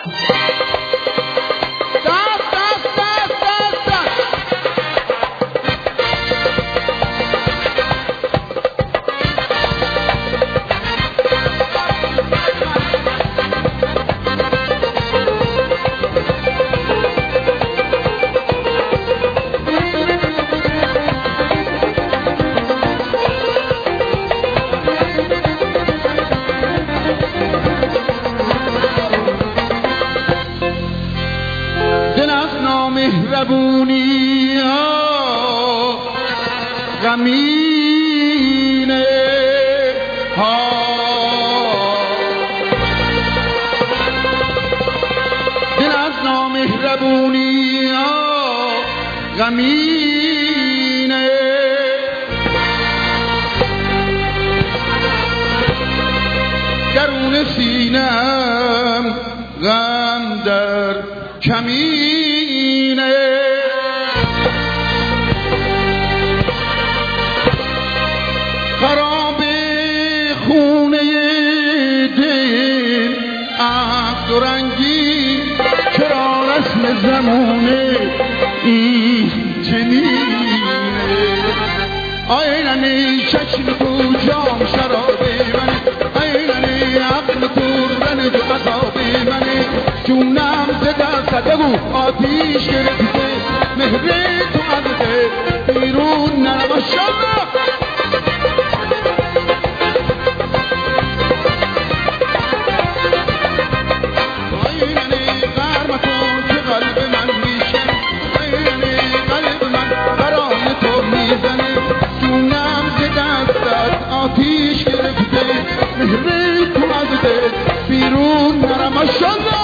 مهربونی غمینه ها دل از نامهربونی غمینه درون سینم غم در کمینه خراب خونه دل عقد و رنگی چرا رسم زمونه این چنینه آینه چشم تو جام شراب منه آینه عقل تو رنج و عذاب منه جونم ز دست بگو آتیش گرفته مهر تو از دل بیرون نره ماشاءالله آینه غرم کن که قلب من میشه آینه قلب من برای تو میزنه جونم ز دستت آتیش گرفته مهر تو از دل بیرون نره ماشاءالله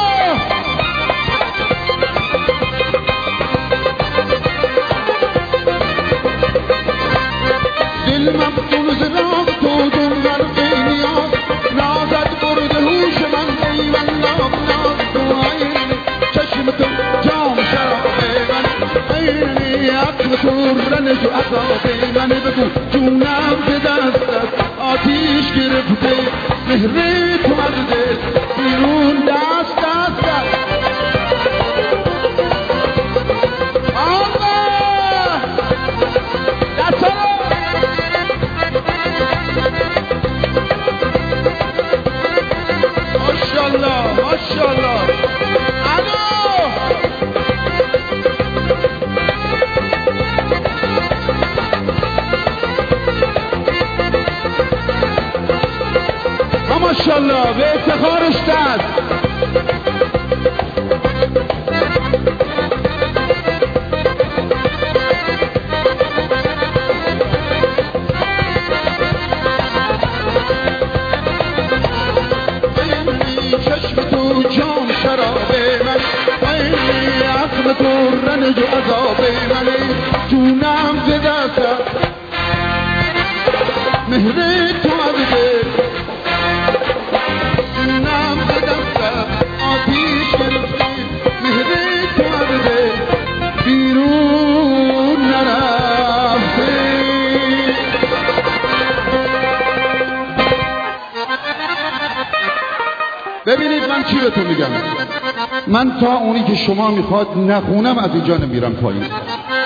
دل مفتون ز راه تو دون غرق نیاز نازت برده هوش من ای والله ناز تو آینه چشم تو جام شراب من آینه عقل تو رنج و عذاب من بگو جونم ز دستت آتیش گرفته مهر تو از دل بیرون دست ماشاءالله الو ماشاءالله به افتخارش دست تو رنج و عذاب منه جونم ز دستت مهر تو از دل جونم ز دستت آتیش گرفته مهر تو از دل بیرون نرفته ببینید من چی به تو میگم من تا اونی که شما میخواد نخونم از اینجا نمیرم پایین